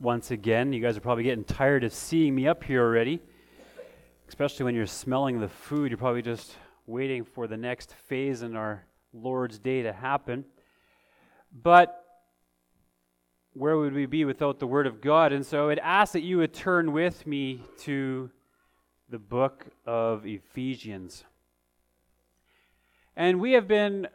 once again. You guys are probably getting tired of seeing me up here already, especially when you're smelling the food. You're probably just waiting for the next phase in our Lord's Day to happen. But where would we be without the Word of God? And so I'd ask that you would turn with me to the book of Ephesians. And we have been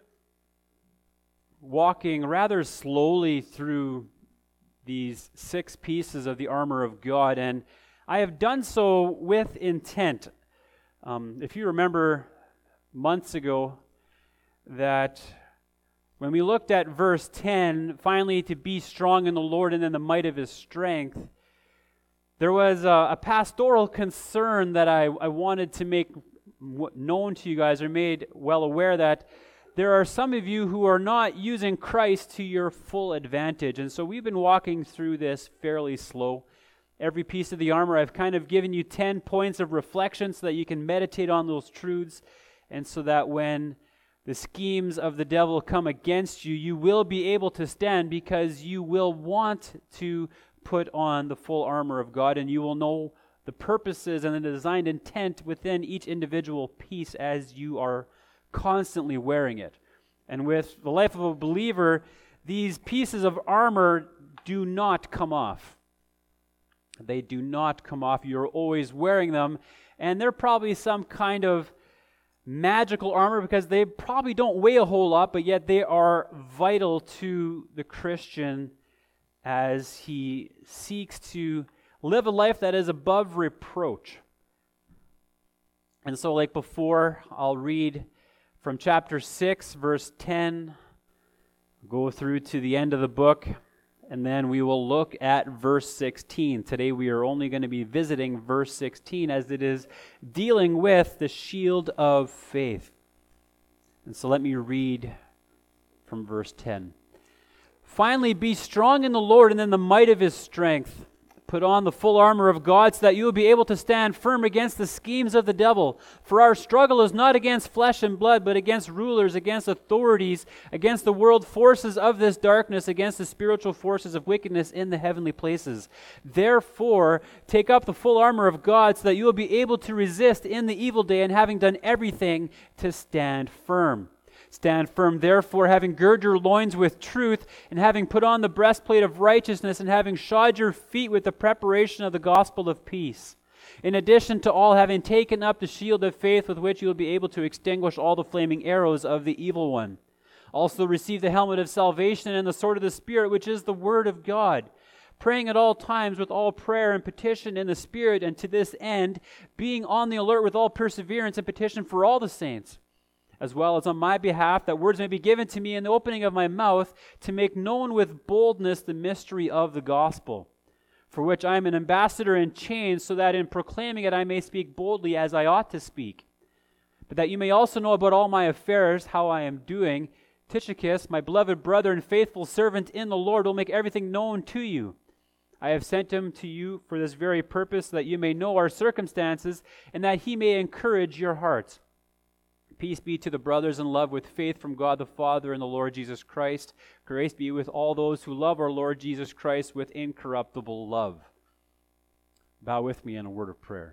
walking rather slowly through these 6 pieces of the armor of God, and I have done so with intent. If you remember months ago that when we looked at verse 10, finally to be strong in the Lord and in the might of His strength, there was a pastoral concern that I wanted to make known to you guys, or made well aware that there are some of you who are not using Christ to your full advantage. And so we've been walking through this fairly slow. Every piece of the armor, I've kind of given you 10 points of reflection so that you can meditate on those truths, and so that when the schemes of the devil come against you, you will be able to stand because you will want to put on the full armor of God, and you will know the purposes and the designed intent within each individual piece as you are constantly wearing it. And with the life of a believer, these pieces of armor do not come off. They do not come off. You're always wearing them, and they're probably some kind of magical armor because they probably don't weigh a whole lot, but yet they are vital to the Christian as he seeks to live a life that is above reproach. And so, like before, I'll read from chapter 6, verse 10, go through to the end of the book, and then we will look at verse 16. Today we are only going to be visiting verse 16 as it is dealing with the shield of faith. And so let me read from verse 10. Finally, be strong in the Lord and in the might of His strength. Put on the full armor of God so that you will be able to stand firm against the schemes of the devil. For our struggle is not against flesh and blood, but against rulers, against authorities, against the world forces of this darkness, against the spiritual forces of wickedness in the heavenly places. Therefore, take up the full armor of God so that you will be able to resist in the evil day, and having done everything, to stand firm. Stand firm, therefore, having girded your loins with truth, and having put on the breastplate of righteousness, and having shod your feet with the preparation of the gospel of peace. In addition to all, having taken up the shield of faith with which you will be able to extinguish all the flaming arrows of the evil one. Also receive the helmet of salvation and the sword of the Spirit, which is the word of God. Praying at all times with all prayer and petition in the Spirit, and to this end, being on the alert with all perseverance and petition for all the saints, as well as on my behalf, that words may be given to me in the opening of my mouth, to make known with boldness the mystery of the gospel, for which I am an ambassador in chains, so that in proclaiming it I may speak boldly as I ought to speak. But that you may also know about all my affairs, how I am doing, Tychicus, my beloved brother and faithful servant in the Lord, will make everything known to you. I have sent him to you for this very purpose, so that you may know our circumstances, and that he may encourage your hearts. Peace be to the brothers in love with faith from God the Father and the Lord Jesus Christ. Grace be with all those who love our Lord Jesus Christ with incorruptible love. Bow with me in a word of prayer.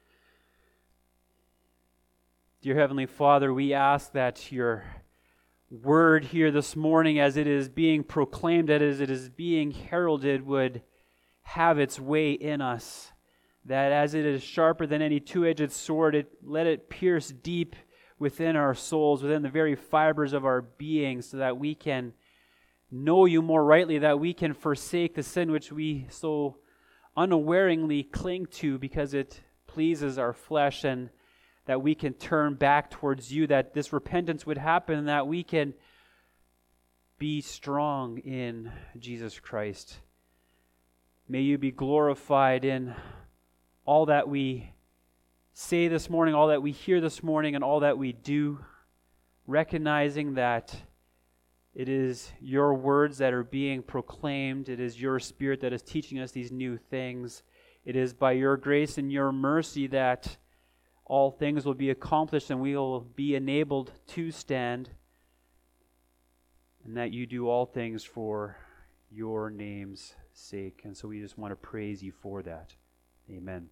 Dear Heavenly Father, we ask that your word here this morning, as it is being proclaimed, as it is being heralded, would have its way in us. That as it is sharper than any two-edged sword, let it pierce deep within our souls, within the very fibers of our being, so that we can know you more rightly, that we can forsake the sin which we so unawareingly cling to because it pleases our flesh, and that we can turn back towards you, that this repentance would happen, and that we can be strong in Jesus Christ. May you be glorified in all that we say this morning, all that we hear this morning, and all that we do, recognizing that it is your words that are being proclaimed. It is your Spirit that is teaching us these new things. It is by your grace and your mercy that all things will be accomplished and we will be enabled to stand, and that you do all things for your name's sake. And so we just want to praise you for that. Amen.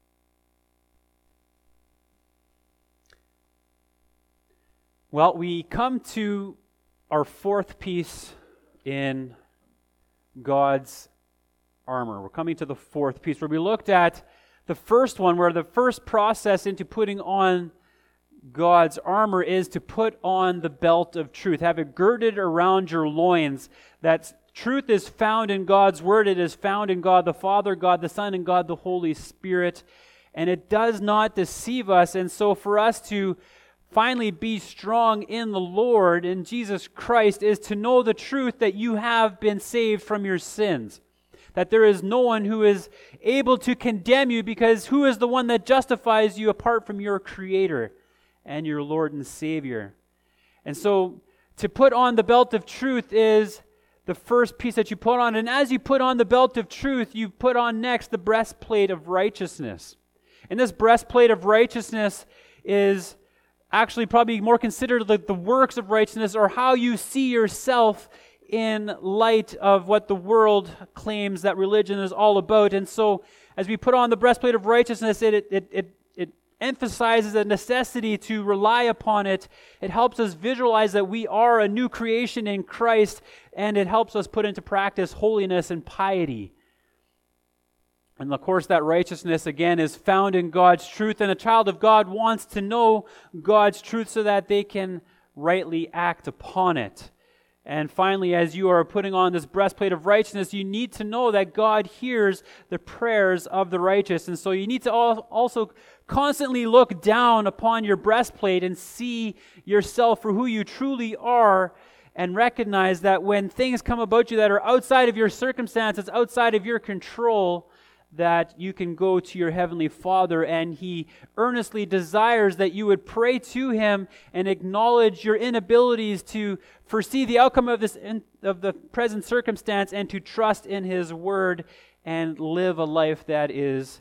Well, we come to our fourth piece in God's armor. We're coming to the fourth piece where we looked at the first one, where the first process into putting on God's armor is to put on the belt of truth. Have it girded around your loins. That truth is found in God's Word. It is found in God the Father, God the Son, and God the Holy Spirit. And it does not deceive us. And so for us to finally be strong in the Lord, in Jesus Christ, is to know the truth that you have been saved from your sins. That there is no one who is able to condemn you, because who is the one that justifies you apart from your Creator and your Lord and Savior? And so to put on the belt of truth is the first piece that you put on. And as you put on the belt of truth, you put on next the breastplate of righteousness. And this breastplate of righteousness is actually probably more considered like the works of righteousness, or how you see yourself in light of what the world claims that religion is all about. And so as we put on the breastplate of righteousness, it emphasizes the necessity to rely upon it. It helps us visualize that we are a new creation in Christ, and it helps us put into practice holiness and piety. And of course, that righteousness, again, is found in God's truth, and a child of God wants to know God's truth so that they can rightly act upon it. And finally, as you are putting on this breastplate of righteousness, you need to know that God hears the prayers of the righteous. And so you need to also constantly look down upon your breastplate and see yourself for who you truly are, and recognize that when things come about you that are outside of your circumstances, outside of your control, that you can go to your Heavenly Father, and He earnestly desires that you would pray to Him and acknowledge your inabilities to foresee the outcome of the present circumstance, and to trust in His Word and live a life that is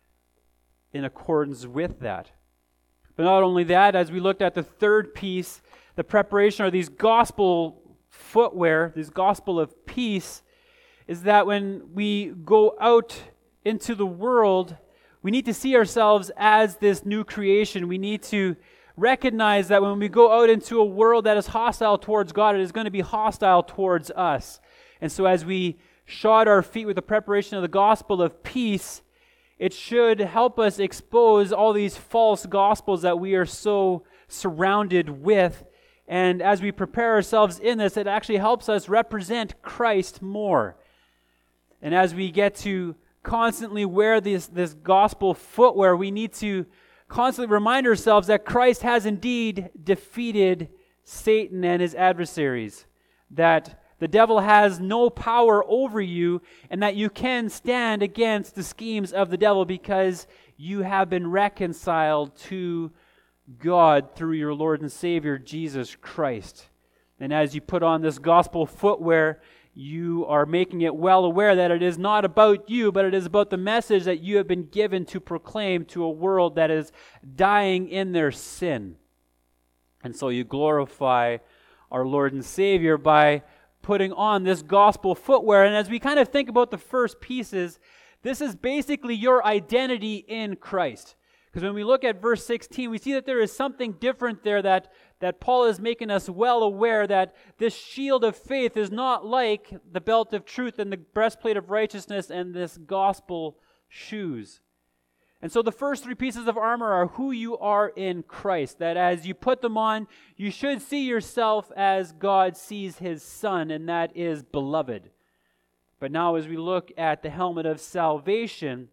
in accordance with that. But not only that, as we looked at the third piece, the preparation, or these gospel footwear, this gospel of peace, is that when we go out into the world, we need to see ourselves as this new creation. We need to recognize that when we go out into a world that is hostile towards God, it is going to be hostile towards us. And so as we shod our feet with the preparation of the gospel of peace, it should help us expose all these false gospels that we are so surrounded with. And as we prepare ourselves in this, it actually helps us represent Christ more. And as we get to constantly wear this gospel footwear, we need to constantly remind ourselves that Christ has indeed defeated Satan and his adversaries, that the devil has no power over you, and that you can stand against the schemes of the devil because you have been reconciled to God through your Lord and Savior, Jesus Christ. And as you put on this gospel footwear, you are making it well aware that it is not about you, but it is about the message that you have been given to proclaim to a world that is dying in their sin. And so you glorify our Lord and Savior by putting on this gospel footwear. And as we kind of think about the first pieces, this is basically your identity in Christ. Because when we look at verse 16, we see that there is something different there that Paul is making us well aware that this shield of faith is not like the belt of truth and the breastplate of righteousness and this gospel shoes. And so the first three pieces of armor are who you are in Christ, that as you put them on, you should see yourself as God sees His Son, and that is beloved. But now as we look at the helmet of salvation,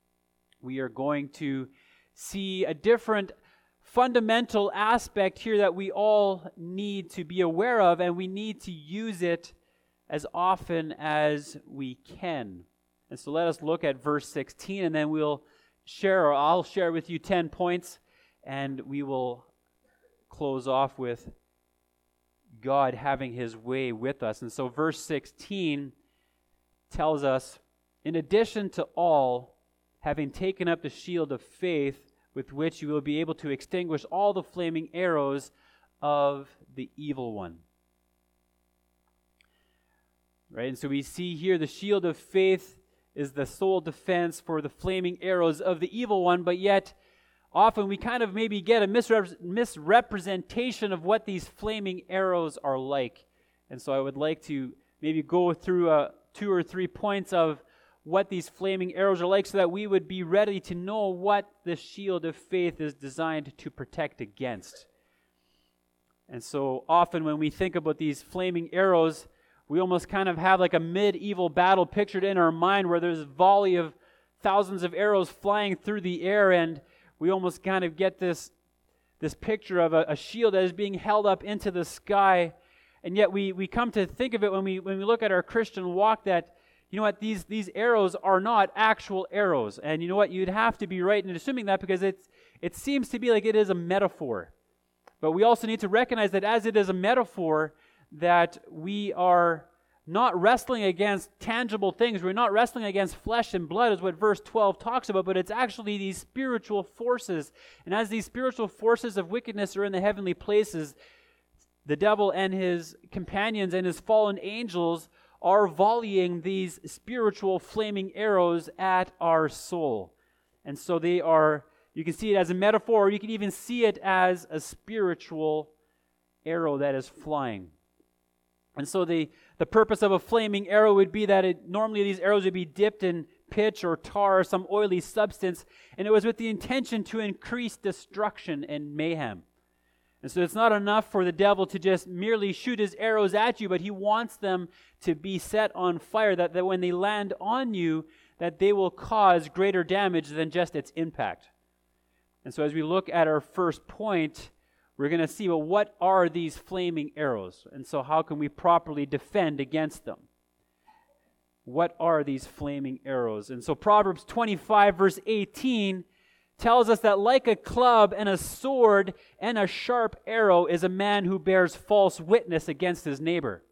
we are going to see a different fundamental aspect here that we all need to be aware of, and we need to use it as often as we can. And so let us look at verse 16, and then I'll share with you 10 points, and we will close off with God having His way with us. And so verse 16 tells us, in addition to all, having taken up the shield of faith, with which you will be able to extinguish all the flaming arrows of the evil one. right? And so we see here the shield of faith is the sole defense for the flaming arrows of the evil one, but yet often we kind of maybe get a misrepresentation of what these flaming arrows are like. And so I would like to maybe go through 2 or 3 points of what these flaming arrows are like so that we would be ready to know what the shield of faith is designed to protect against. And so often when we think about these flaming arrows, we almost kind of have like a medieval battle pictured in our mind where there's a volley of thousands of arrows flying through the air, and we almost kind of get this picture of a shield that is being held up into the sky. And yet we come to think of it when we look at our Christian walk that, you know what, these arrows are not actual arrows. And you know what, you'd have to be right in assuming that because it seems to be like it is a metaphor. But we also need to recognize that as it is a metaphor, that we are not wrestling against tangible things. We're not wrestling against flesh and blood, is what verse 12 talks about, but it's actually these spiritual forces. And as these spiritual forces of wickedness are in the heavenly places, the devil and his companions and his fallen angels are volleying these spiritual flaming arrows at our soul. And so they are, you can see it as a metaphor, or you can even see it as a spiritual arrow that is flying. And so the purpose of a flaming arrow would be that normally these arrows would be dipped in pitch or tar or some oily substance, and it was with the intention to increase destruction and mayhem. And so it's not enough for the devil to just merely shoot his arrows at you, but he wants them to be set on fire, that when they land on you, that they will cause greater damage than just its impact. And so as we look at our first point, we're going to see, well, what are these flaming arrows? And so how can we properly defend against them? What are these flaming arrows? And so Proverbs 25 verse 18 tells us that like a club and a sword and a sharp arrow is a man who bears false witness against his neighbor.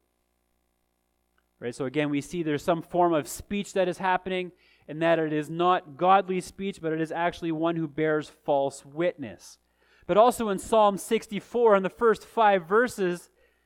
Right? So again, we see there's some form of speech that is happening, and that it is not godly speech, but it is actually one who bears false witness. But also in Psalm 64, in the first 5 verses,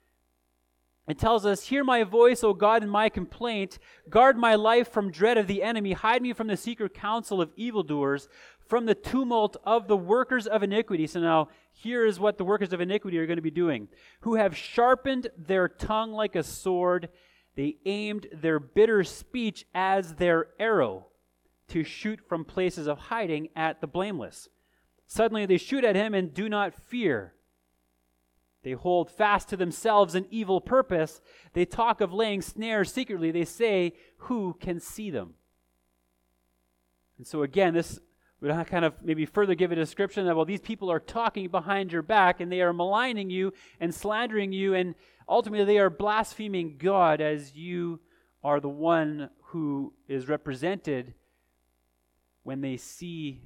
it tells us, "Hear my voice, O God, in my complaint. Guard my life from dread of the enemy. Hide me from the secret counsel of evildoers, from the tumult of the workers of iniquity." So now, here is what the workers of iniquity are going to be doing. "Who have sharpened their tongue like a sword. They aimed their bitter speech as their arrow, to shoot from places of hiding at the blameless. Suddenly they shoot at him and do not fear. They hold fast to themselves an evil purpose. They talk of laying snares secretly. They say, who can see them?" And so again, this would kind of maybe further give a description that, well, these people are talking behind your back, and they are maligning you and slandering you, and ultimately they are blaspheming God as you are the one who is represented when they see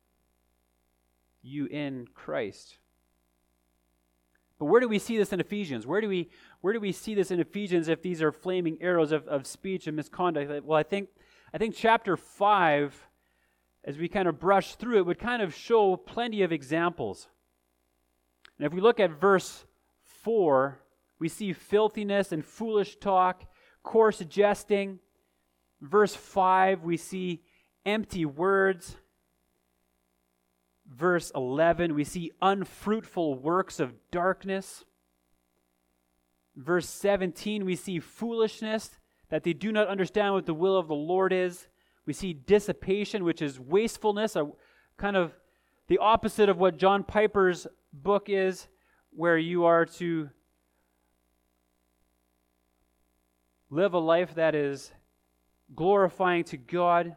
you in Christ. But where do we see this in Ephesians? Where do we see this in Ephesians if these are flaming arrows of speech and misconduct? Well, I think chapter 5, as we kind of brush through it, would kind of show plenty of examples. And if we look at verse 4, we see filthiness and foolish talk, coarse jesting. Verse 5, we see empty words. Verse 11, we see unfruitful works of darkness. Verse 17, we see foolishness, that they do not understand what the will of the Lord is. We see dissipation, which is wastefulness, a kind of the opposite of what John Piper's book is, where you are to live a life that is glorifying to God.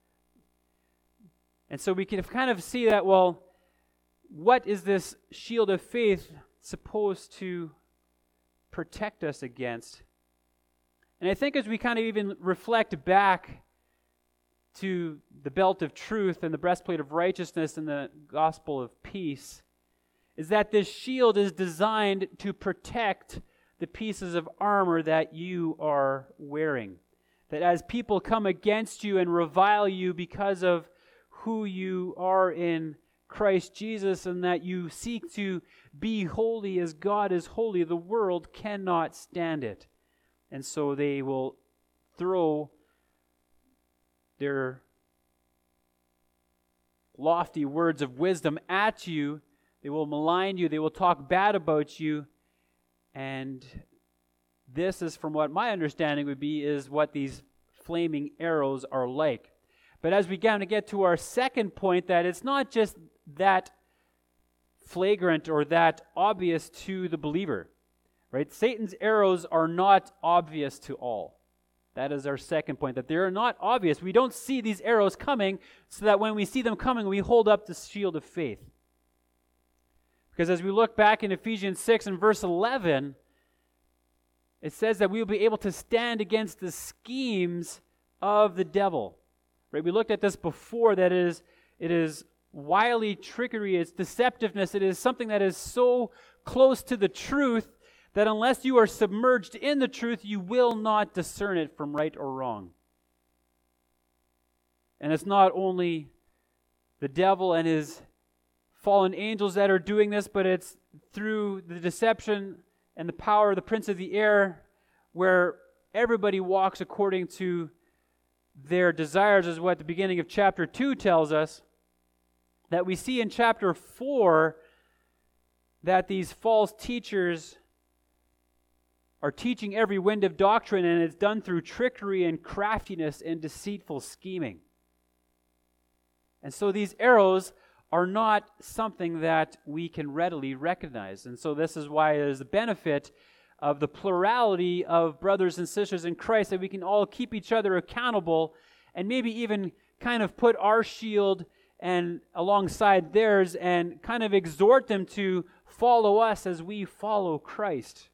And so we can kind of see that, well, what is this shield of faith supposed to protect us against? And I think as we kind of even reflect back to the belt of truth and the breastplate of righteousness and the gospel of peace, is that this shield is designed to protect the pieces of armor that you are wearing. That as people come against you and revile you because of who you are in Christ Jesus, and that you seek to be holy as God is holy, the world cannot stand it. And so they will throw their lofty words of wisdom at you. They will malign you. They will talk bad about you. And this is, from what my understanding would be, is what these flaming arrows are like. But as we kind of get to our second point, that it's not just that flagrant or that obvious to the believer, right? Satan's arrows are not obvious to all. That is our second point, that they are not obvious. We don't see these arrows coming, so that when we see them coming, we hold up the shield of faith. Because as we look back in Ephesians 6 and verse 11, it says that we will be able to stand against the schemes of the devil. Right? We looked at this before, that it is wily trickery, it's deceptiveness, it is something that is so close to the truth that unless you are submerged in the truth, you will not discern it from right or wrong. And it's not only the devil and his fallen angels that are doing this, but it's through the deception and the power of the prince of the air, where everybody walks according to their desires, is what the beginning of chapter 2 tells us. That we see in chapter 4 that these false teachers are teaching every wind of doctrine, and it's done through trickery and craftiness and deceitful scheming. And so these arrows are not something that we can readily recognize. And so this is why there's the benefit of the plurality of brothers and sisters in Christ, that we can all keep each other accountable and maybe even kind of put our shield and alongside theirs and kind of exhort them to follow us as we follow Christ.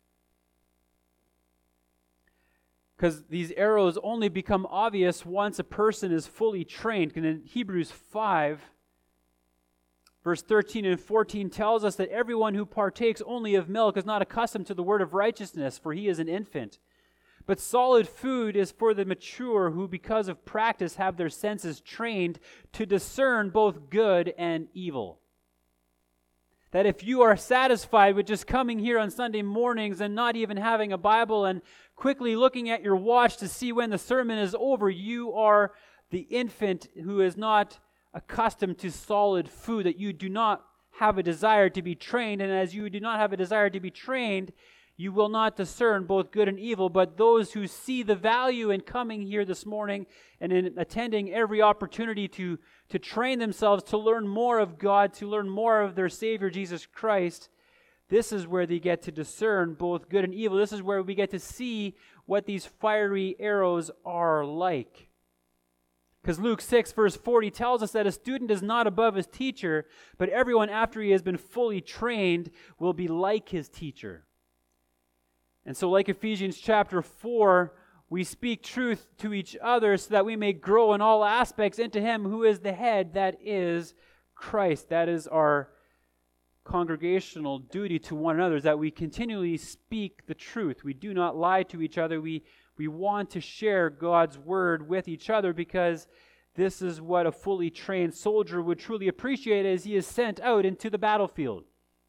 Because these arrows only become obvious once a person is fully trained. And in Hebrews 5, verse 13 and 14 tells us that everyone who partakes only of milk is not accustomed to the word of righteousness, for he is an infant. But solid food is for the mature, who because of practice have their senses trained to discern both good and evil. That if you are satisfied with just coming here on Sunday mornings and not even having a Bible and quickly looking at your watch to see when the sermon is over, you are the infant who is not accustomed to solid food, that you do not have a desire to be trained. And as you do not have a desire to be trained, you will not discern both good and evil. But those who see the value in coming here this morning and in attending every opportunity to train themselves, to learn more of God, to learn more of their Savior, Jesus Christ, this is where they get to discern both good and evil. This is where we get to see what these fiery arrows are like. Because Luke 6, verse 40 tells us that a student is not above his teacher, but everyone after he has been fully trained will be like his teacher. And so like Ephesians chapter 4, we speak truth to each other so that we may grow in all aspects into him who is the head, that is Christ. That is our congregational duty to one another, is that we continually speak the truth. We do not lie to each other. We want to share God's word with each other, because this is what a fully trained soldier would truly appreciate as he is sent out into the battlefield.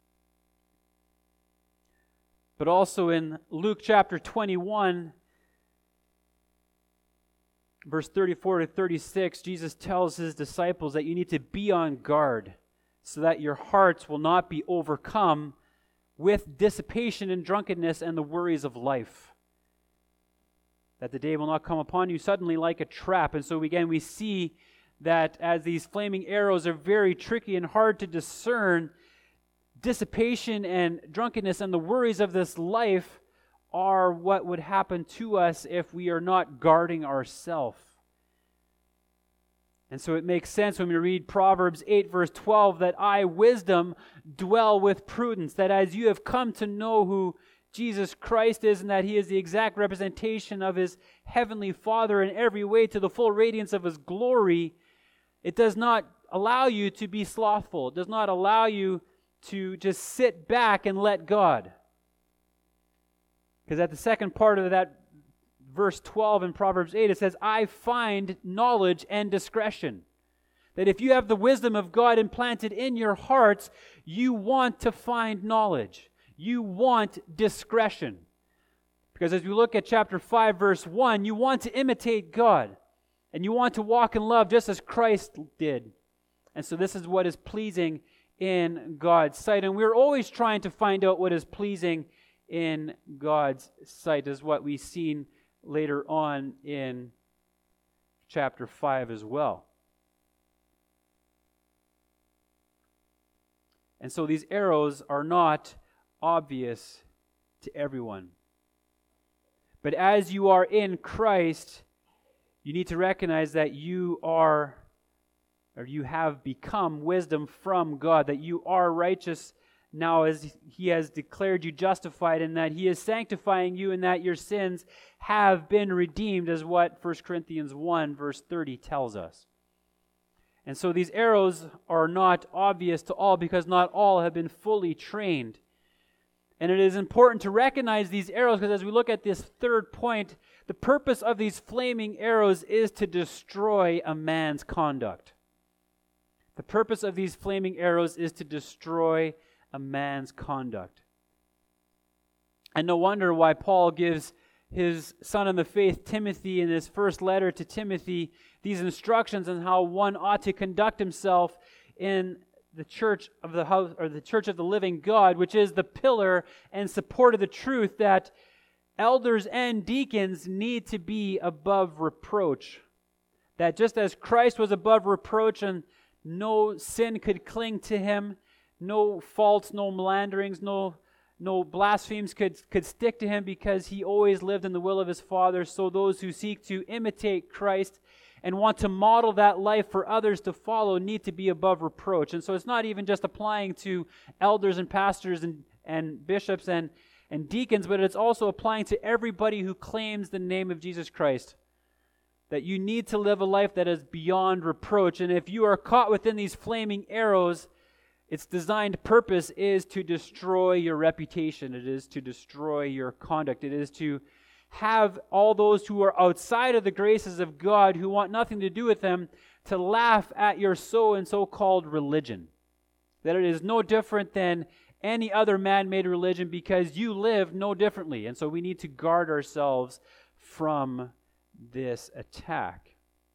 But also in Luke chapter 21, verse 34 to 36, Jesus tells his disciples that you need to be on guard so that your hearts will not be overcome with dissipation and drunkenness and the worries of life. That the day will not come upon you suddenly like a trap. And so again, we see that as these flaming arrows are very tricky and hard to discern, dissipation and drunkenness and the worries of this life are what would happen to us if we are not guarding ourselves. And so it makes sense when we read Proverbs 8, verse 12, that I, wisdom, dwell with prudence. That as you have come to know who Jesus Christ is, and that he is the exact representation of his heavenly Father in every way to the full radiance of his glory, it does not allow you to be slothful. It does not allow you to just sit back and let God. Because at the second part of that verse 12 in Proverbs 8, it says, I find knowledge and discretion. That if you have the wisdom of God implanted in your hearts, you want to find knowledge. You want discretion. Because as we look at chapter 5, verse 1, you want to imitate God. And you want to walk in love just as Christ did. And so this is what is pleasing in God's sight. And we're always trying to find out what is pleasing in God's sight, is what we've seen later on in chapter 5 as well. And so these arrows are not obvious to everyone. But as you are in Christ, you need to recognize that you have become wisdom from God, that you are righteous now as He has declared you justified, and that He is sanctifying you, and that your sins have been redeemed, as what 1 Corinthians 1 verse 30 tells us. And so these arrows are not obvious to all because not all have been fully trained. And it is important to recognize these arrows because as we look at this third point, the purpose of these flaming arrows is to destroy a man's conduct. The purpose of these flaming arrows is to destroy a man's conduct. And no wonder why Paul gives his son in the faith, Timothy, in his first letter to Timothy, these instructions on how one ought to conduct himself in the church of the house, or the church of the living God, which is the pillar and support of the truth, that elders and deacons need to be above reproach. That just as Christ was above reproach and no sin could cling to him, no faults, no meanderings, no blasphemies could stick to him because he always lived in the will of his Father, so those who seek to imitate Christ and want to model that life for others to follow need to be above reproach. And so it's not even just applying to elders and pastors and bishops and deacons, but it's also applying to everybody who claims the name of Jesus Christ. That you need to live a life that is beyond reproach. And if you are caught within these flaming arrows, its designed purpose is to destroy your reputation. It is to destroy your conduct. It is to have all those who are outside of the graces of God, who want nothing to do with them, to laugh at your so-called religion. That it is no different than any other man-made religion because you live no differently. And so we need to guard ourselves from this attack.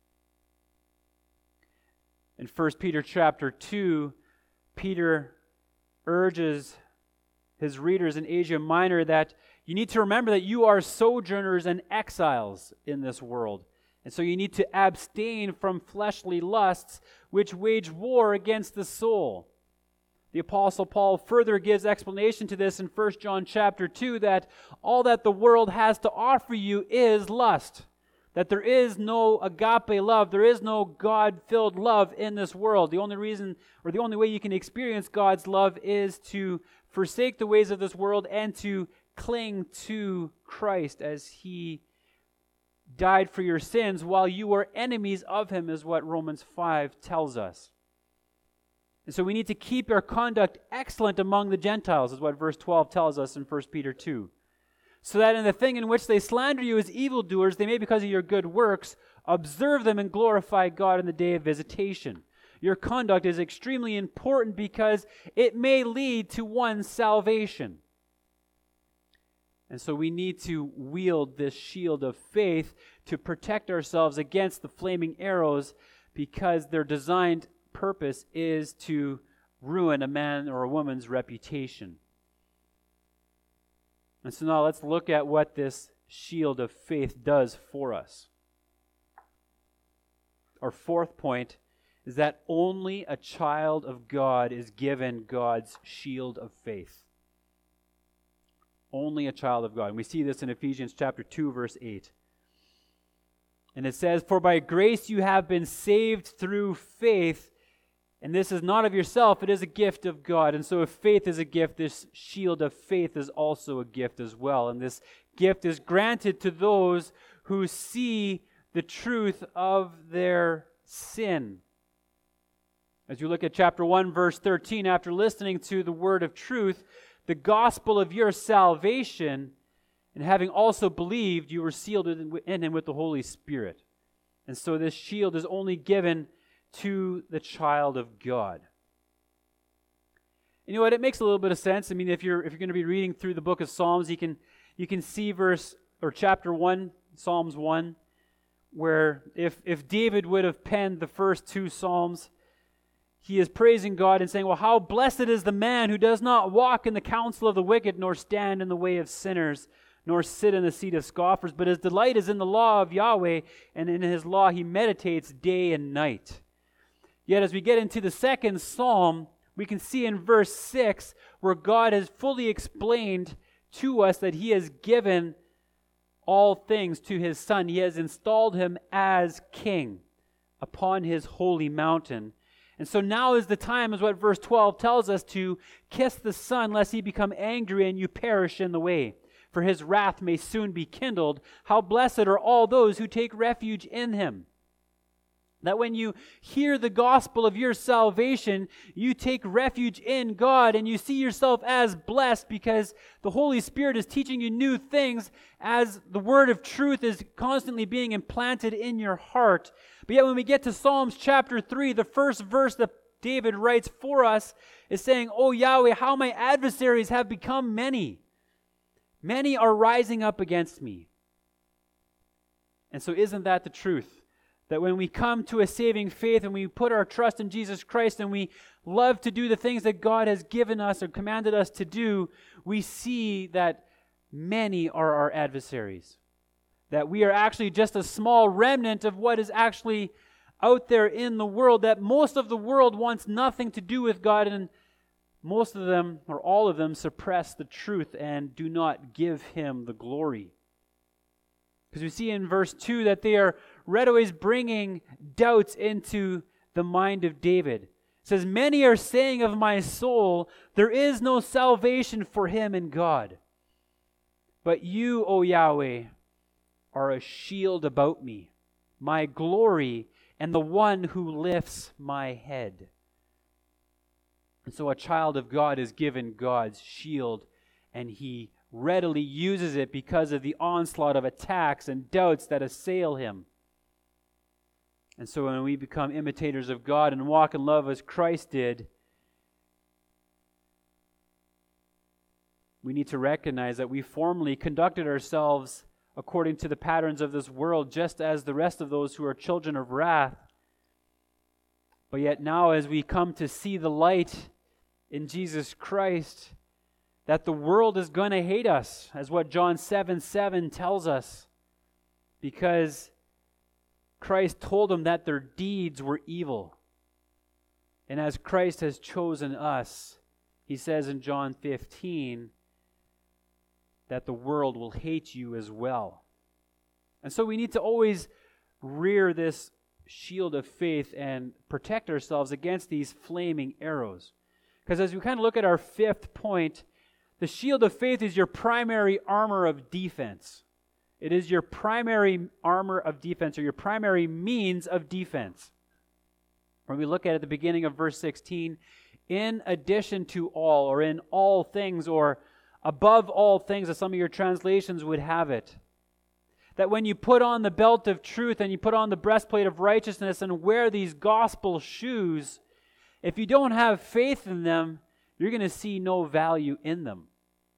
In 1 Peter chapter 2, Peter urges his readers in Asia Minor that you need to remember that you are sojourners and exiles in this world. And so you need to abstain from fleshly lusts which wage war against the soul. The Apostle Paul further gives explanation to this in 1 John chapter 2 that all that the world has to offer you is lust. That there is no agape love, there is no God-filled love in this world. The only reason, or the only way you can experience God's love is to forsake the ways of this world and to cling to Christ as He died for your sins while you were enemies of Him, is what Romans 5 tells us. And so we need to keep our conduct excellent among the Gentiles, is what verse 12 tells us in 1 Peter 2. So that in the thing in which they slander you as evildoers, they may, because of your good works, observe them and glorify God in the day of visitation. Your conduct is extremely important because it may lead to one's salvation. And so we need to wield this shield of faith to protect ourselves against the flaming arrows, because their designed purpose is to ruin a man or a woman's reputation. And so now let's look at what this shield of faith does for us. Our fourth point is that only a child of God is given God's shield of faith. Only a child of God. And we see this in Ephesians chapter 2, verse 8. And it says, "For by grace you have been saved through faith, and this is not of yourself, it is a gift of God." And so if faith is a gift, this shield of faith is also a gift as well. And this gift is granted to those who see the truth of their sin. As you look at chapter 1, verse 13, after listening to the word of truth, the gospel of your salvation, and having also believed, you were sealed in Him with the Holy Spirit. And so this shield is only given to the child of God. You know what? It makes a little bit of sense. I mean, if you're going to be reading through the book of Psalms, you you can see chapter 1, Psalms 1, where if David would have penned the first 2 Psalms, he is praising God and saying, well, how blessed is the man who does not walk in the counsel of the wicked, nor stand in the way of sinners, nor sit in the seat of scoffers, but his delight is in the law of Yahweh, and in his law he meditates day and night. Yet as we get into the second psalm, we can see in verse 6 where God has fully explained to us that he has given all things to his Son. He has installed him as king upon his holy mountain. And so now is the time, as what verse 12 tells us, to kiss the Son, lest he become angry and you perish in the way. For his wrath may soon be kindled. How blessed are all those who take refuge in him. That when you hear the gospel of your salvation, you take refuge in God and you see yourself as blessed because the Holy Spirit is teaching you new things as the word of truth is constantly being implanted in your heart. But yet when we get to Psalms chapter 3, the first verse that David writes for us is saying, "O Yahweh, how my adversaries have become many. Many are rising up against me." And so isn't that the truth? That when we come to a saving faith and we put our trust in Jesus Christ and we love to do the things that God has given us or commanded us to do, we see that many are our adversaries. That we are actually just a small remnant of what is actually out there in the world, that most of the world wants nothing to do with God, and most of them, or all of them, suppress the truth and do not give him the glory. Because we see in verse 2 that they are right away bringing doubts into the mind of David. It says, "Many are saying of my soul, there is no salvation for him in God. But you, O Yahweh, are a shield about me, my glory, and the one who lifts my head." And so a child of God is given God's shield, and he readily uses it because of the onslaught of attacks and doubts that assail him. And so when we become imitators of God and walk in love as Christ did, we need to recognize that we formerly conducted ourselves according to the patterns of this world, just as the rest of those who are children of wrath. But yet now, as we come to see the light in Jesus Christ, that the world is going to hate us, as what John 7:7 tells us, because Christ told them that their deeds were evil. And as Christ has chosen us, he says in John 15 that the world will hate you as well. And so we need to always rear this shield of faith and protect ourselves against these flaming arrows. Because as we kind of look at our fifth point, the shield of faith is your primary armor of defense. It is your primary armor of defense, or your primary means of defense. When we look at the beginning of verse 16, in addition to all, or in all things, or above all things, as some of your translations would have it. That when you put on the belt of truth and you put on the breastplate of righteousness and wear these gospel shoes, if you don't have faith in them, you're going to see no value in them.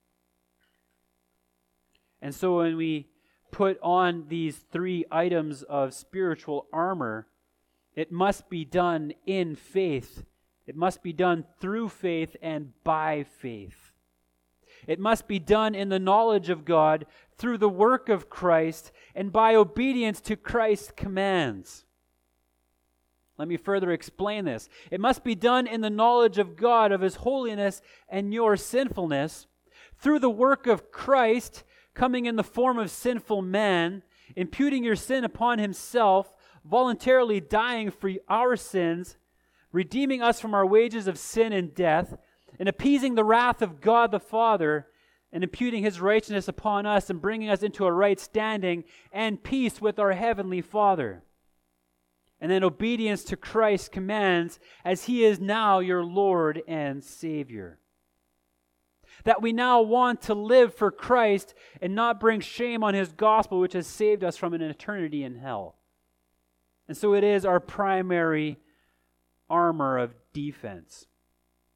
And so when we put on these 3 items of spiritual armor, it must be done in faith. It must be done through faith and by faith. It must be done in the knowledge of God, through the work of Christ, and by obedience to Christ's commands. Let me further explain this. It must be done in the knowledge of God, of his holiness and your sinfulness, through the work of Christ, coming in the form of sinful man, imputing your sin upon himself, voluntarily dying for our sins, redeeming us from our wages of sin and death, and appeasing the wrath of God the Father, and imputing his righteousness upon us, and bringing us into a right standing and peace with our heavenly Father. And then obedience to Christ's commands, as he is now your Lord and Savior. That we now want to live for Christ and not bring shame on his gospel, which has saved us from an eternity in hell. And so it is our primary armor of defense.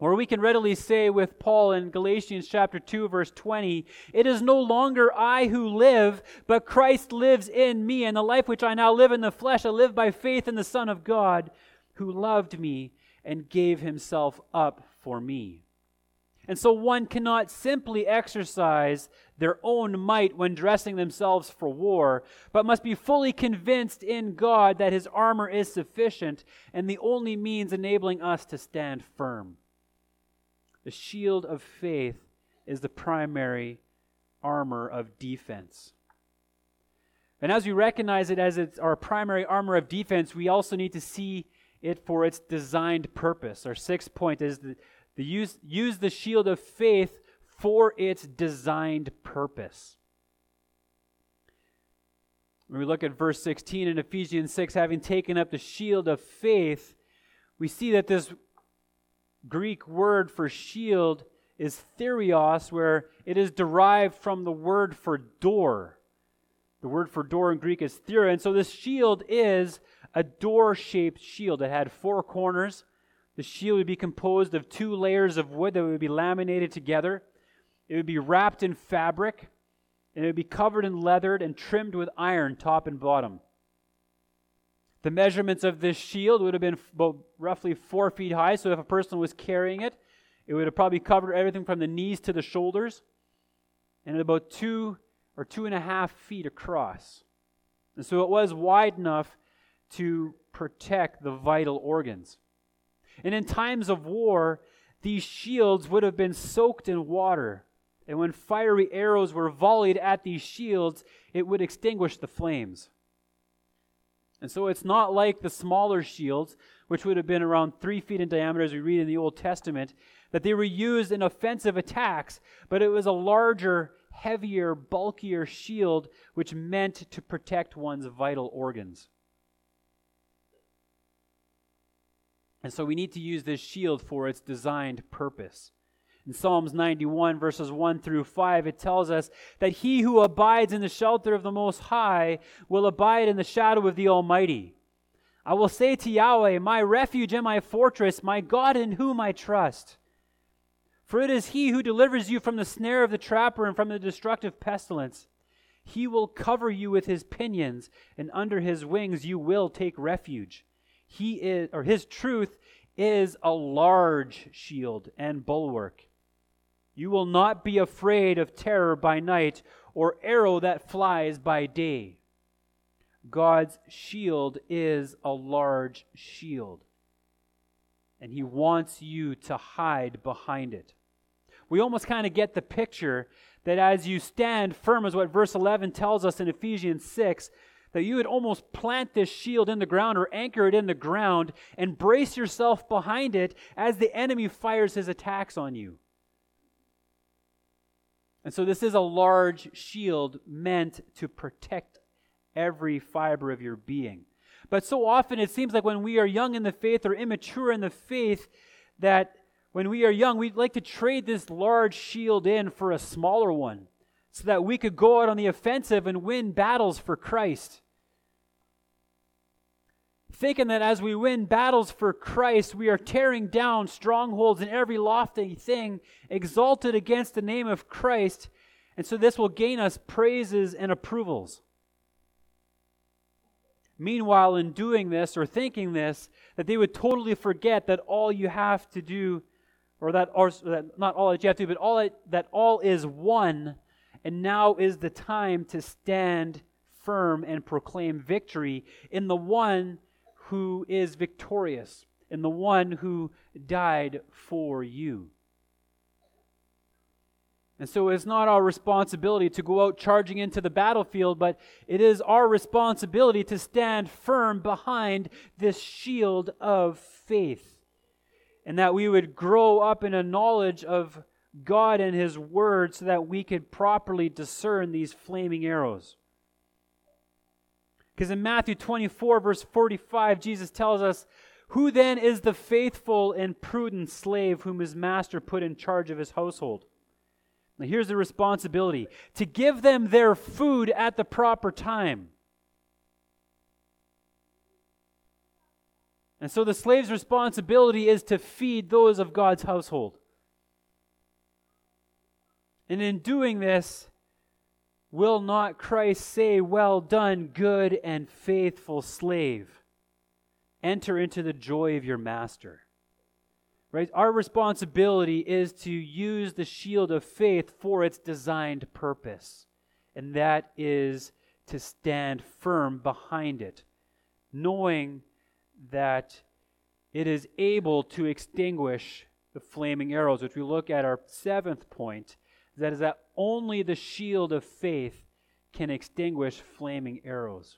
Or we can readily say with Paul in Galatians chapter 2, verse 20, "It is no longer I who live, but Christ lives in me. And the life which I now live in the flesh, I live by faith in the Son of God, who loved me and gave himself up for me." And so one cannot simply exercise their own might when dressing themselves for war, but must be fully convinced in God that his armor is sufficient and the only means enabling us to stand firm. The shield of faith is the primary armor of defense. And as we recognize it as it's our primary armor of defense, we also need to see it for its designed purpose. Our sixth point is use the shield of faith for its designed purpose. When we look at verse 16 in Ephesians 6, having taken up the shield of faith, we see that this Greek word for shield is therios, where it is derived from the word for door. The word for door in Greek is thera, and so this shield is a door-shaped shield. It had 4 corners. The shield would be composed of 2 layers of wood that would be laminated together. It would be wrapped in fabric, and it would be covered in leather and trimmed with iron, top and bottom. The measurements of this shield would have been about roughly 4 feet high, so if a person was carrying it, it would have probably covered everything from the knees to the shoulders, and about 2 or 2.5 feet across. And so it was wide enough to protect the vital organs. And in times of war, these shields would have been soaked in water, and when fiery arrows were volleyed at these shields, it would extinguish the flames. And so it's not like the smaller shields, which would have been around 3 feet in diameter, as we read in the Old Testament, that they were used in offensive attacks, but it was a larger, heavier, bulkier shield, which meant to protect one's vital organs. And so we need to use this shield for its designed purpose. In Psalms 91, verses 1 through 5, it tells us that he who abides in the shelter of the Most High will abide in the shadow of the Almighty. I will say to Yahweh, my refuge and my fortress, my God in whom I trust. For it is he who delivers you from the snare of the trapper and from the destructive pestilence. He will cover you with his pinions, and under his wings you will take refuge. His truth is a large shield and bulwark. You will not be afraid of terror by night, or arrow that flies by day. God's shield is a large shield, and he wants you to hide behind it. We almost kind of get the picture that as you stand firm, is what verse 11 tells us in Ephesians 6, that you would almost plant this shield in the ground or anchor it in the ground and brace yourself behind it as the enemy fires his attacks on you. And so this is a large shield meant to protect every fiber of your being. But so often it seems like when we are young in the faith or immature in the faith, that when we are young, we'd like to trade this large shield in for a smaller one so that we could go out on the offensive and win battles for Christ. Thinking that as we win battles for Christ, we are tearing down strongholds and every lofty thing exalted against the name of Christ, and so this will gain us praises and approvals. Meanwhile, in doing this or thinking this, that they would totally forget that all you have to do, that not all that you have to do, but that all is one, and now is the time to stand firm and proclaim victory in the one who is victorious, in the one who died for you. And so it's not our responsibility to go out charging into the battlefield, but it is our responsibility to stand firm behind this shield of faith, and that we would grow up in a knowledge of God and his word so that we could properly discern these flaming arrows. Because in Matthew 24, verse 45, Jesus tells us, "Who then is the faithful and prudent slave whom his master put in charge of his household?" Now here's the responsibility: to give them their food at the proper time. And so the slave's responsibility is to feed those of God's household. And in doing this, will not Christ say, "Well done, good and faithful slave. Enter into the joy of your master." Right? Our responsibility is to use the shield of faith for its designed purpose. And that is to stand firm behind it, knowing that it is able to extinguish the flaming arrows, which we look at our seventh point, that is that only the shield of faith can extinguish flaming arrows.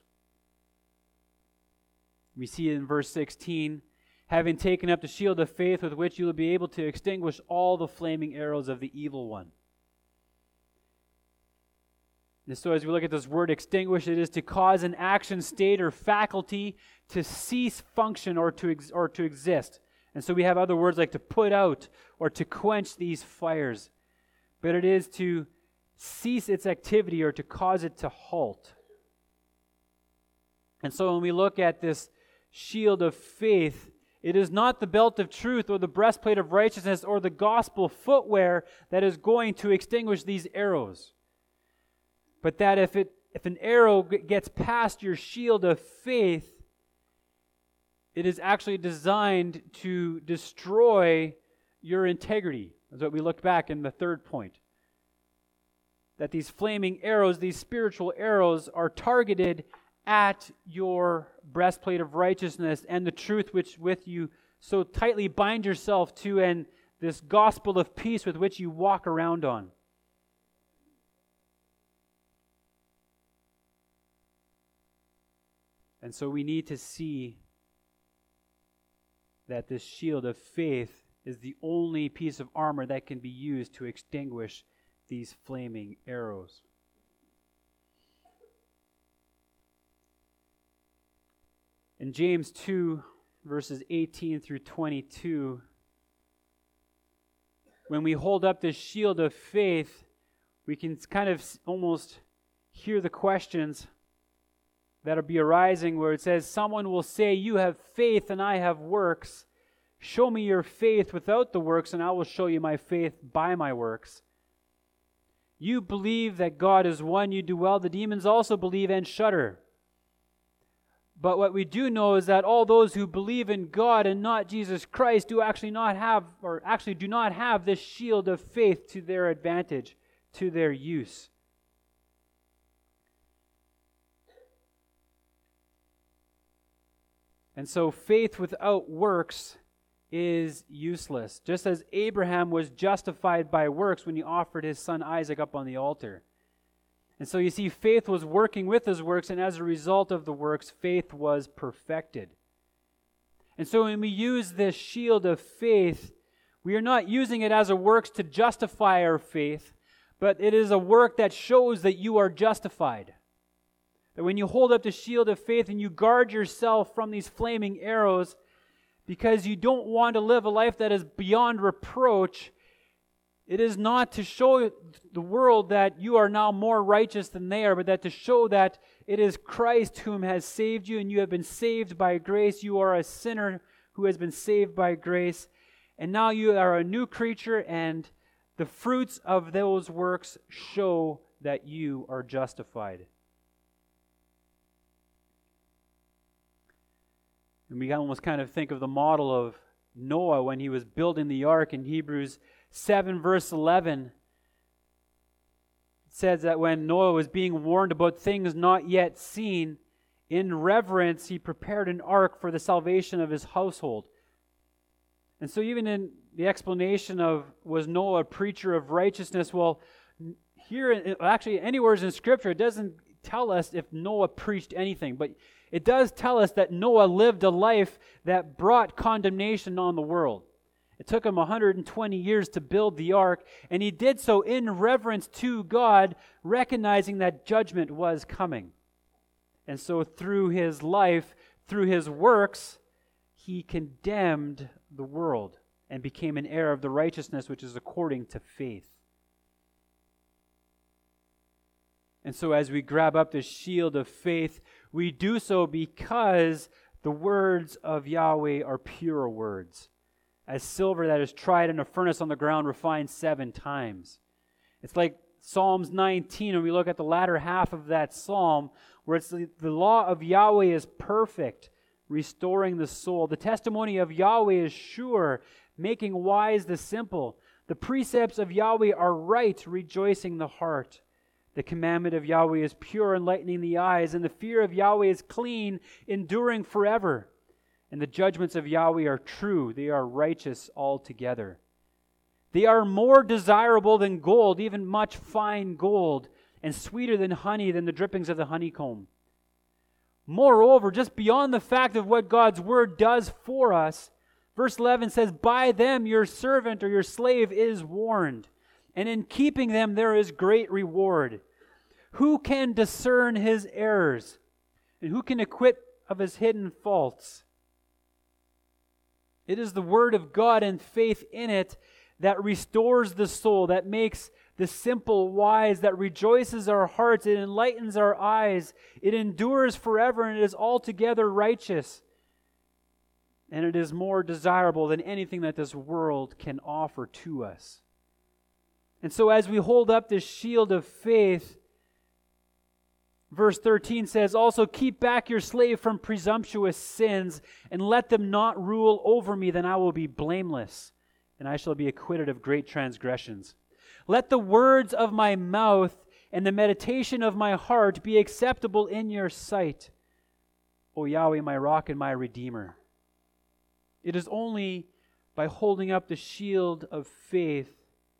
We see in verse 16, having taken up the shield of faith with which you will be able to extinguish all the flaming arrows of the evil one. And so as we look at this word extinguish, it is to cause an action, state, or faculty to cease function or to exist. And so we have other words like to put out or to quench these fires. But it is to cease its activity or to cause it to halt. And so when we look at this shield of faith, it is not the belt of truth or the breastplate of righteousness or the gospel footwear that is going to extinguish these arrows. But that if an arrow gets past your shield of faith, it is actually designed to destroy your integrity. That's what we looked back in the third point. That these flaming arrows, these spiritual arrows, are targeted at your breastplate of righteousness and the truth which with you so tightly bind yourself to, and this gospel of peace with which you walk around on. And so we need to see that this shield of faith is the only piece of armor that can be used to extinguish these flaming arrows. In James 2, verses 18 through 22, when we hold up this shield of faith, we can kind of almost hear the questions that will be arising where it says, someone will say, "You have faith and I have works. Show me your faith without the works and I will show you my faith by my works. You believe that God is one, you do well. The demons also believe and shudder. But what we do know is that all those who believe in God and not Jesus Christ do actually do not have this shield of faith to their advantage, to their use." And so faith without works is useless. Just as Abraham was justified by works when he offered his son Isaac up on the altar. And so you see, faith was working with his works, and as a result of the works, faith was perfected. And so when we use this shield of faith, we are not using it as a works to justify our faith, but it is a work that shows that you are justified. That when you hold up the shield of faith and you guard yourself from these flaming arrows because you don't want to live a life that is beyond reproach, it is not to show the world that you are now more righteous than they are, but that to show that it is Christ whom has saved you and you have been saved by grace. You are a sinner who has been saved by grace, and now you are a new creature, and the fruits of those works show that you are justified. And we almost kind of think of the model of Noah when he was building the ark in Hebrews 7 verse 11. It says that when Noah was being warned about things not yet seen, in reverence he prepared an ark for the salvation of his household. And so even in the explanation of, was Noah a preacher of righteousness? Well, here, actually anywhere in Scripture, it doesn't tell us if Noah preached anything, but it does tell us that Noah lived a life that brought condemnation on the world. It took him 120 years to build the ark, and he did so in reverence to God, recognizing that judgment was coming. And so through his life, through his works, he condemned the world and became an heir of the righteousness which is according to faith. And so as we grab up this shield of faith, we do so because The words of Yahweh are pure words, as silver that is tried in a furnace on the ground, refined 7 times. It's like Psalms 19, when we look at the latter half of that psalm, where it's the law of Yahweh is perfect, restoring the soul. The testimony of Yahweh is sure, making wise the simple. The precepts of Yahweh are right, rejoicing the heart. The commandment of Yahweh is pure, enlightening the eyes, and the fear of Yahweh is clean, enduring forever. And the judgments of Yahweh are true, they are righteous altogether. They are more desirable than gold, even much fine gold, and sweeter than honey, than the drippings of the honeycomb. Moreover, just beyond the fact of what God's word does for us, verse 11 says, by them your servant or your slave is warned, and in keeping them there is great reward. Who can discern his errors? And who can acquit of his hidden faults? It is the word of God and faith in it that restores the soul, that makes the simple wise, that rejoices our hearts, it enlightens our eyes, it endures forever, and it is altogether righteous. And it is more desirable than anything that this world can offer to us. And so as we hold up this shield of faith, verse 13 says, also keep back your slave from presumptuous sins, and let them not rule over me, then I will be blameless, and I shall be acquitted of great transgressions. Let the words of my mouth and the meditation of my heart be acceptable in your sight, O Yahweh, my rock and my redeemer. It is only by holding up the shield of faith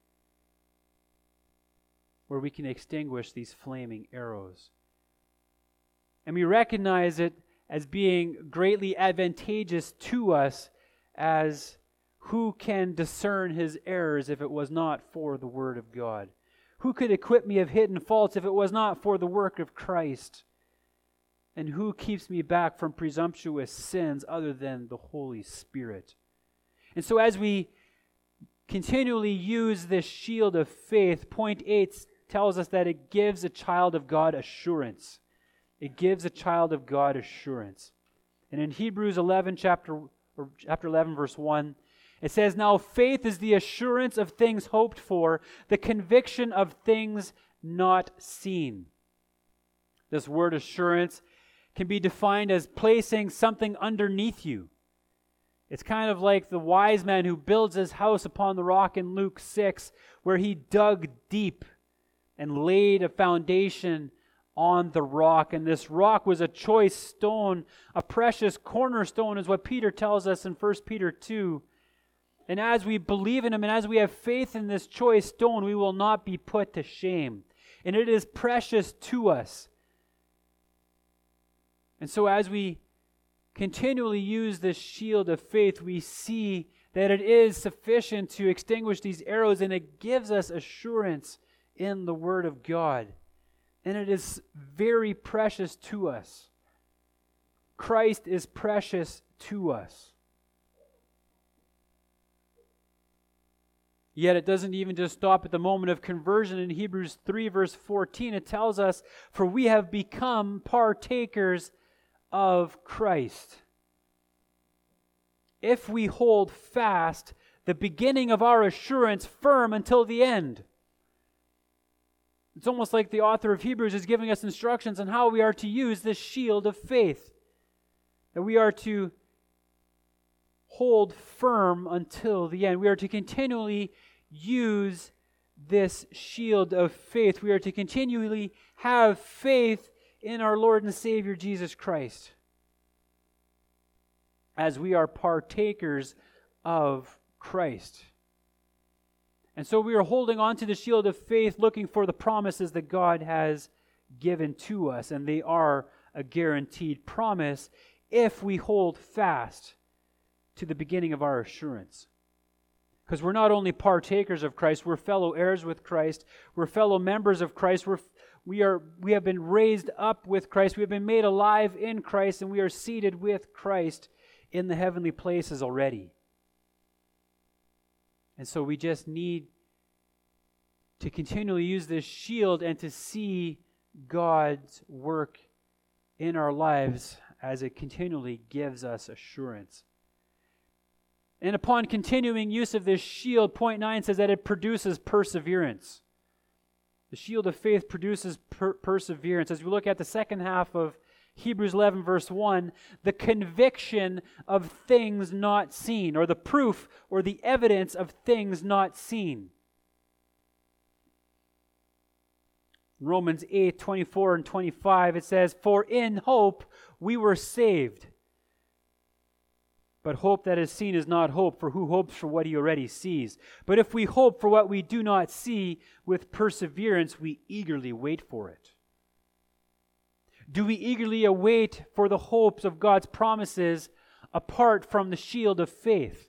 where we can extinguish these flaming arrows. And we recognize it as being greatly advantageous to us, as who can discern his errors if it was not for the word of God? Who could acquit me of hidden faults if it was not for the work of Christ? And who keeps me back from presumptuous sins other than the Holy Spirit? And so as we continually use this shield of faith, point 8 tells us that it gives a child of God assurance. It gives a child of God assurance. And in Hebrews 11, chapter 11, verse 1, it says, now faith is the assurance of things hoped for, the conviction of things not seen. This word assurance can be defined as placing something underneath you. It's kind of like the wise man who builds his house upon the rock in Luke 6, where he dug deep and laid a foundation on the rock. And this rock was a choice stone, a precious cornerstone, is what Peter tells us in 1 Peter 2. And as we believe in him and as we have faith in this choice stone, we will not be put to shame. And it is precious to us. And so as we continually use this shield of faith, we see that it is sufficient to extinguish these arrows, and it gives us assurance in the Word of God. And it is very precious to us. Christ is precious to us. Yet it doesn't even just stop at the moment of conversion. In Hebrews 3 verse 14, it tells us, for we have become partakers of Christ, if we hold fast the beginning of our assurance firm until the end. It's almost like the author of Hebrews is giving us instructions on how we are to use this shield of faith, that we are to hold firm until the end. We are to continually use this shield of faith. We are to continually have faith in our Lord and Savior Jesus Christ, as we are partakers of Christ. And so we are holding on to the shield of faith, looking for the promises that God has given to us, and they are a guaranteed promise if we hold fast to the beginning of our assurance. Because we're not only partakers of Christ, we're fellow heirs with Christ, we're fellow members of Christ, we have been raised up with Christ, we have been made alive in Christ, and we are seated with Christ in the heavenly places already. And so we just need to continually use this shield and to see God's work in our lives as it continually gives us assurance. And upon continuing use of this shield, point 9 says that it produces perseverance. The shield of faith produces perseverance. As we look at the second half of Hebrews 11 verse 1, the conviction of things not seen, or the proof or the evidence of things not seen. Romans 8:24 and 25, it says, "For in hope we were saved. But hope that is seen is not hope, for who hopes for what he already sees? But if we hope for what we do not see, with perseverance we eagerly wait for it." Do we eagerly await for the hopes of God's promises apart from the shield of faith?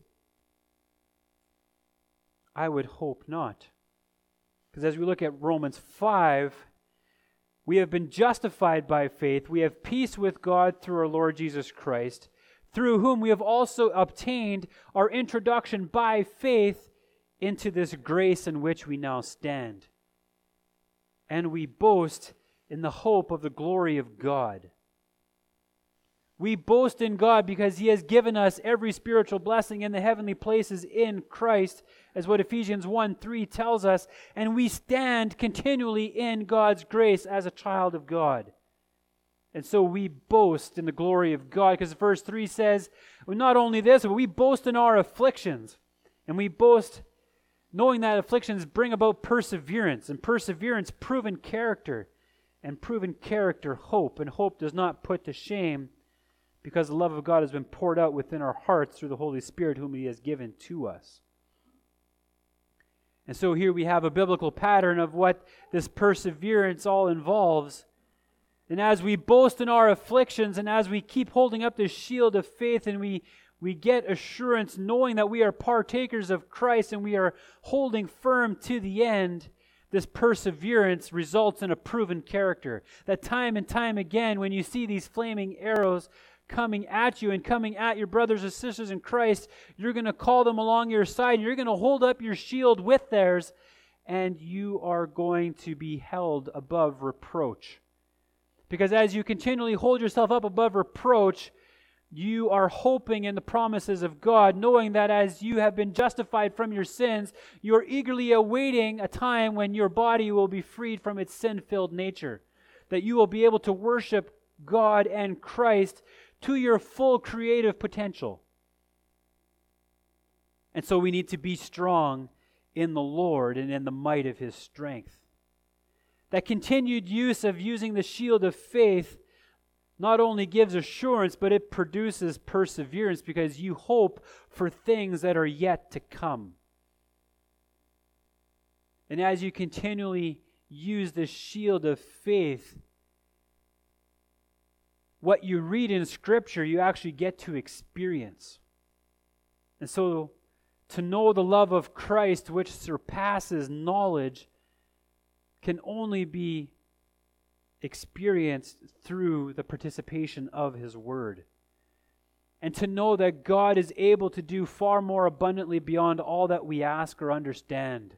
I would hope not. Because as we look at Romans 5, we have been justified by faith. We have peace with God through our Lord Jesus Christ, through whom we have also obtained our introduction by faith into this grace in which we now stand. And we boast in the hope of the glory of God. We boast in God because He has given us every spiritual blessing in the heavenly places in Christ, as what Ephesians 1:3 tells us, and we stand continually in God's grace as a child of God. And so we boast in the glory of God, because verse 3 says, well, not only this, but we boast in our afflictions. And we boast knowing that afflictions bring about perseverance, and perseverance, proven character, and proven character, hope. And hope does not put to shame, because the love of God has been poured out within our hearts through the Holy Spirit, whom He has given to us. And so here we have a biblical pattern of what this perseverance all involves. And as we boast in our afflictions, and as we keep holding up this shield of faith, and we get assurance knowing that we are partakers of Christ and we are holding firm to the end, this perseverance results in a proven character. That time and time again, when you see these flaming arrows coming at you and coming at your brothers and sisters in Christ, you're going to call them along your side, and you're going to hold up your shield with theirs, and you are going to be held above reproach. Because as you continually hold yourself up above reproach, you are hoping in the promises of God, knowing that as you have been justified from your sins, you are eagerly awaiting a time when your body will be freed from its sin-filled nature, that you will be able to worship God and Christ to your full creative potential. And so we need to be strong in the Lord and in the might of His strength. That continued use of using the shield of faith not only gives assurance, but it produces perseverance, because you hope for things that are yet to come. And as you continually use the shield of faith, what you read in Scripture, you actually get to experience. And so, to know the love of Christ, which surpasses knowledge, can only be experienced through the participation of His Word. And to know that God is able to do far more abundantly beyond all that we ask or understand.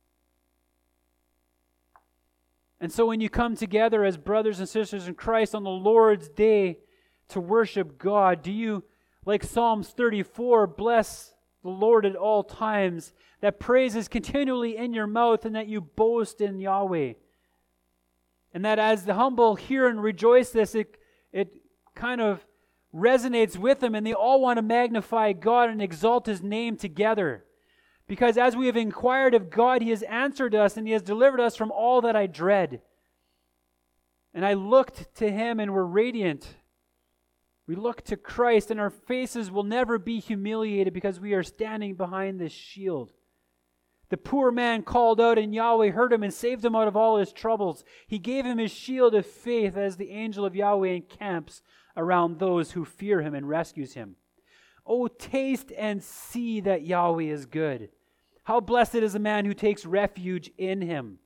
And so when you come together as brothers and sisters in Christ on the Lord's Day to worship God, do you, like Psalms 34, bless the Lord at all times, that praise is continually in your mouth, and that you boast in Yahweh? And that as the humble hear and rejoice this, it kind of resonates with them, and they all want to magnify God and exalt His name together. Because as we have inquired of God, He has answered us, and He has delivered us from all that I dread. And I looked to Him, and we're radiant. We look to Christ, and our faces will never be humiliated, because we are standing behind this shield. The poor man called out, and Yahweh heard him and saved him out of all his troubles. He gave him His shield of faith, as the angel of Yahweh encamps around those who fear Him and rescues him. Oh, taste and see that Yahweh is good. How blessed is the man who takes refuge in Him.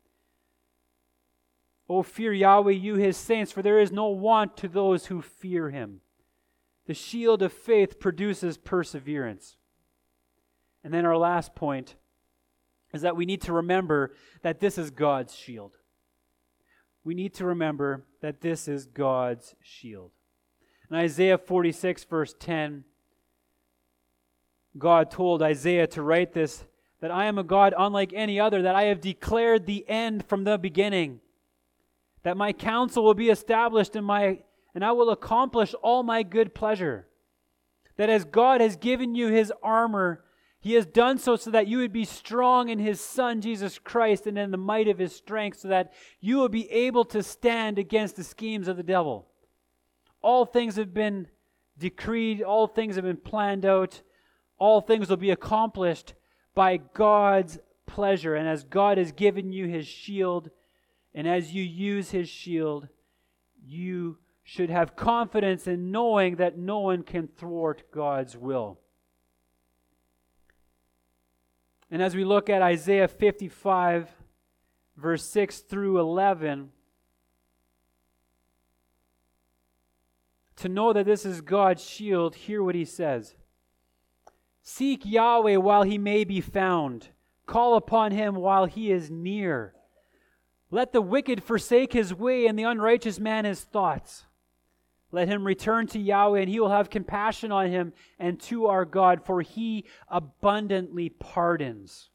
Oh, fear Yahweh, you His saints, for there is no want to those who fear Him. The shield of faith produces perseverance. And then our last point is that we need to remember that this is God's shield. We need to remember that this is God's shield. In Isaiah 46, verse 10, God told Isaiah to write this, that I am a God unlike any other, that I have declared the end from the beginning, that my counsel will be established and I will accomplish all my good pleasure. That as God has given you His armor, He has done so that you would be strong in His Son, Jesus Christ, and in the might of His strength, so that you will be able to stand against the schemes of the devil. All things have been decreed, all things have been planned out, all things will be accomplished by God's pleasure. And as God has given you His shield, and as you use His shield, you should have confidence in knowing that no one can thwart God's will. And as we look at Isaiah 55, verse 6 through 11, to know that this is God's shield, hear what He says. Seek Yahweh while He may be found. Call upon Him while He is near. Let the wicked forsake his way and the unrighteous man his thoughts. Let him return to Yahweh, and He will have compassion on him, and to our God, for He abundantly pardons.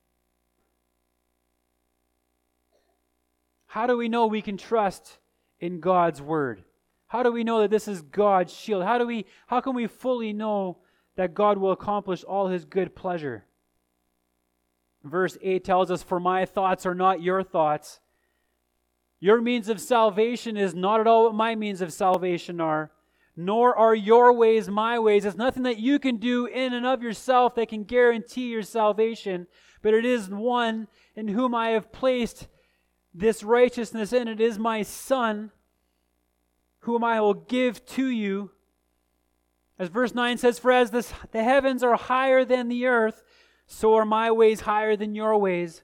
How do we know we can trust in God's word? How do we know that this is God's shield? How can we fully know that God will accomplish all His good pleasure? Verse 8 tells us, "For my thoughts are not your thoughts. Your means of salvation is not at all what my means of salvation are, nor are your ways my ways." It's nothing that you can do in and of yourself that can guarantee your salvation, but it is one in whom I have placed this righteousness in. It is my Son, whom I will give to you. As verse 9 says, "For as the heavens are higher than the earth, so are my ways higher than your ways.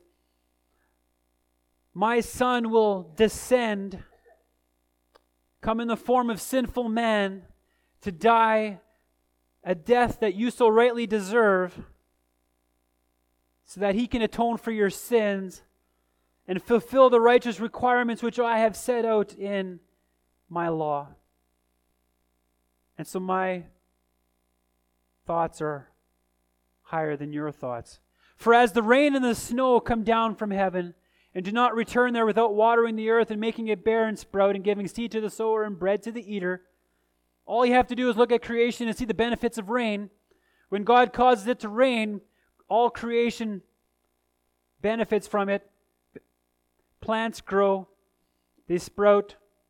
My Son will descend, come in the form of sinful man, to die a death that you so rightly deserve, so that He can atone for your sins and fulfill the righteous requirements which I have set out in my law." And so my thoughts are higher than your thoughts. "For as the rain and the snow come down from heaven, and do not return there without watering the earth and making it bear and sprout and giving seed to the sower and bread to the eater," all you have to do is look at creation and see the benefits of rain. When God causes it to rain, all creation benefits from it. Plants grow, they sprout,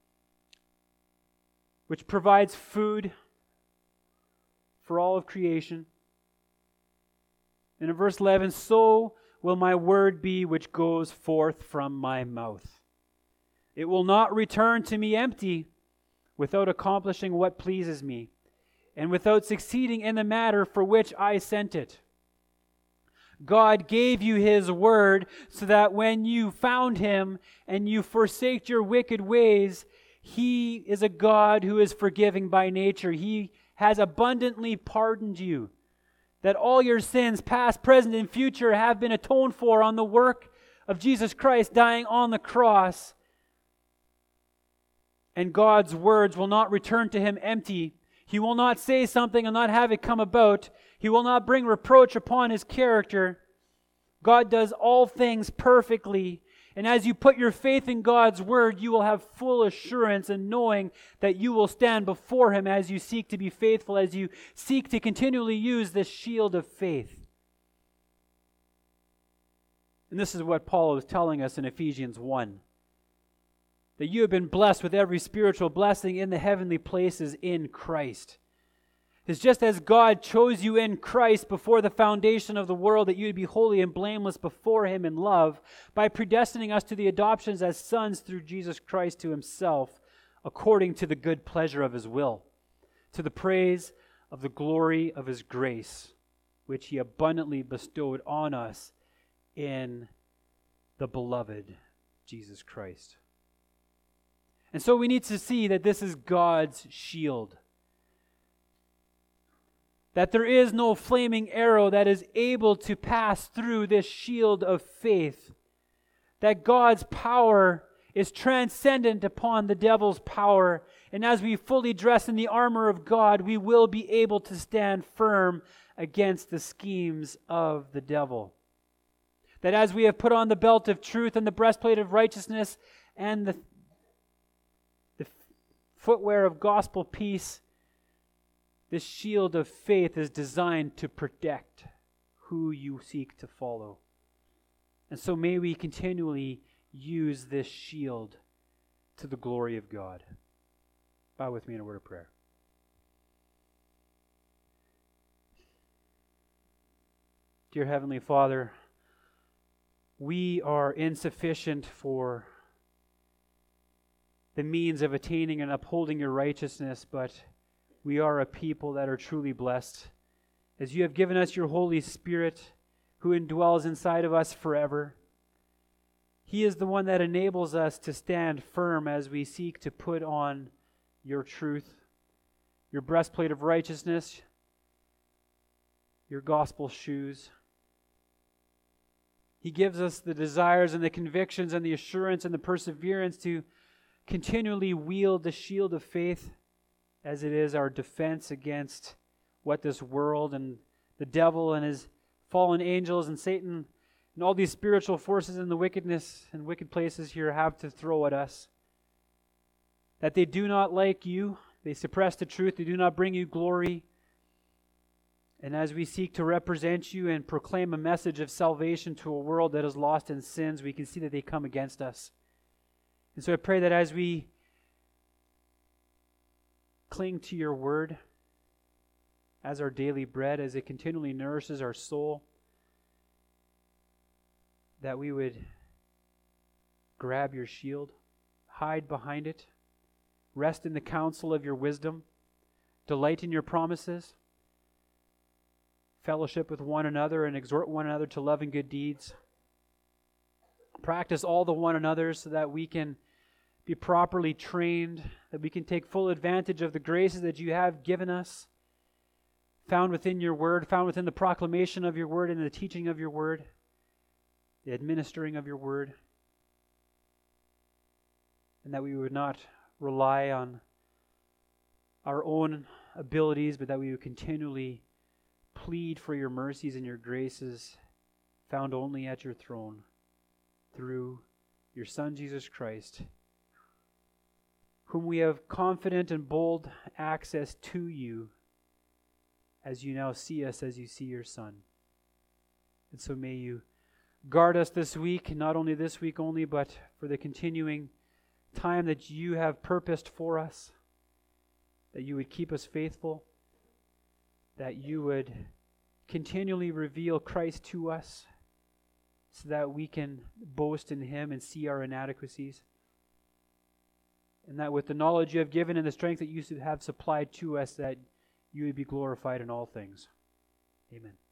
which provides food for all of creation. And in verse 11, "So will my word be which goes forth from my mouth. It will not return to me empty, without accomplishing what pleases me, and without succeeding in the matter for which I sent it." God gave you His word so that when you found Him and you forsake your wicked ways, He is a God who is forgiving by nature. He has abundantly pardoned you, that all your sins, past, present, and future, have been atoned for on the work of Jesus Christ dying on the cross. And God's words will not return to Him empty. He will not say something and not have it come about. He will not bring reproach upon His character. God does all things perfectly. And as you put your faith in God's word, you will have full assurance in knowing that you will stand before Him as you seek to be faithful, as you seek to continually use this shield of faith. And this is what Paul is telling us in Ephesians 1. That you have been blessed with every spiritual blessing in the heavenly places in Christ. It's just as God chose you in Christ before the foundation of the world, that you would be holy and blameless before Him in love, by predestining us to the adoptions as sons through Jesus Christ to Himself, according to the good pleasure of His will, to the praise of the glory of His grace, which He abundantly bestowed on us in the beloved Jesus Christ. And so we need to see that this is God's shield. That there is no flaming arrow that is able to pass through this shield of faith. That God's power is transcendent upon the devil's power. And as we fully dress in the armor of God, we will be able to stand firm against the schemes of the devil. That as we have put on the belt of truth and the breastplate of righteousness and the footwear of gospel peace, this shield of faith is designed to protect who you seek to follow. And so may we continually use this shield to the glory of God. Bow with me in a word of prayer. Dear Heavenly Father, we are insufficient for the means of attaining and upholding your righteousness, but we are a people that are truly blessed, as you have given us your Holy Spirit, who indwells inside of us forever. He is the one that enables us to stand firm as we seek to put on your truth, your breastplate of righteousness, your gospel shoes. He gives us the desires and the convictions and the assurance and the perseverance to continually wield the shield of faith, as it is our defense against what this world and the devil and his fallen angels and Satan and all these spiritual forces and the wickedness and wicked places here have to throw at us. That they do not like you, they suppress the truth, they do not bring you glory. And as we seek to represent you and proclaim a message of salvation to a world that is lost in sins, we can see that they come against us. And so I pray that as we cling to your word as our daily bread, as it continually nourishes our soul, that we would grab your shield, hide behind it, rest in the counsel of your wisdom, delight in your promises, fellowship with one another and exhort one another to love and good deeds. Practice all the one another so that we can be properly trained, that we can take full advantage of the graces that you have given us, found within your word, found within the proclamation of your word and the teaching of your word, the administering of your word, and that we would not rely on our own abilities, but that we would continually plead for your mercies and your graces found only at your throne through your Son, Jesus Christ, whom we have confident and bold access to you as you now see us as you see your Son. And so may you guard us this week, not only this week only, but for the continuing time that you have purposed for us, that you would keep us faithful, that you would continually reveal Christ to us so that we can boast in him and see our inadequacies. And that with the knowledge you have given and the strength that you have supplied to us, that you would be glorified in all things. Amen.